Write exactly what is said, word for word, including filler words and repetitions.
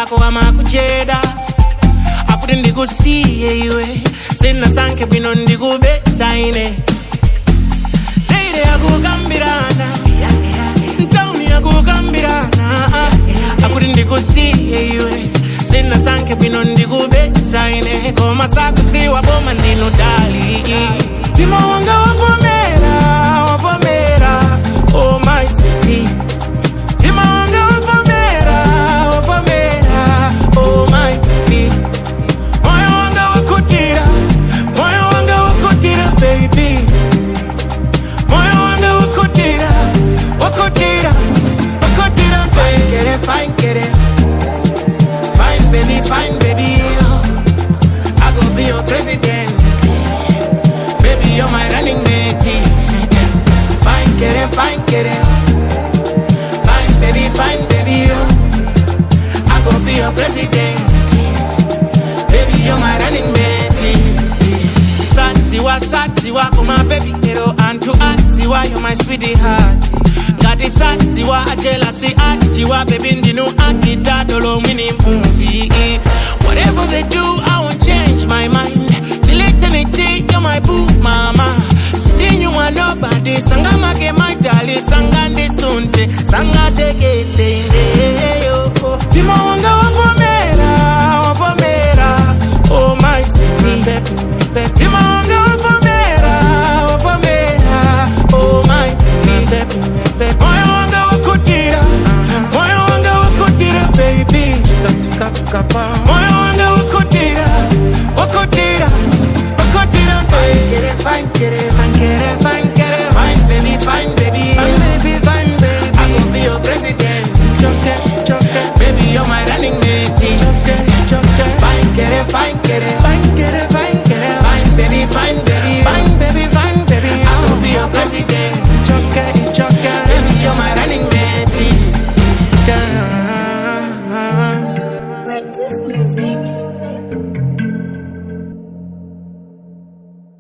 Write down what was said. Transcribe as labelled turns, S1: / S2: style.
S1: wako ama kucheda aputi ndikusiye iwe sina sanke bino ndikubetsa ine Neire yakugambirana Ntauni yakugambirana aputi ndikusiye iwe sina sanke bino ndikubetsa ine koma sakutiwa boma ndino dali Tima wanga wavomera wavomera oh my city Tima wanga wavomera wavomera oh my city Moyo wanga wakutira Moyo wanga wakutira baby Moyo wanga wakutira Wakutira Wakutira Fine get it, fine get it Fine baby, fine baby I go be your president Baby you're my running mate Fine get it, fine get it Fine baby, fine baby I go be your president Baby, you're my running mate Satiwa, Satiwa, oh my baby hero Antu Atiwa, you're my sweetie heart Gati Satiwa, jealousy Atiwa, baby ndinu akita Dolo mini movie Whatever they do, I won't change my mind Till eternity, you're my boo mama Sitting you want nobody Sanga make my darling Sanga ndi sunte Sanga take it yo Timo wanga wavomera Wavomera Oh my city Tima wanga wavomera Wavomera Oh my city Moyo wanga wakutira Moyo wanga wakutira baby Moyo wanga wakutira Wakutira Wakutira Fine get it, fine get it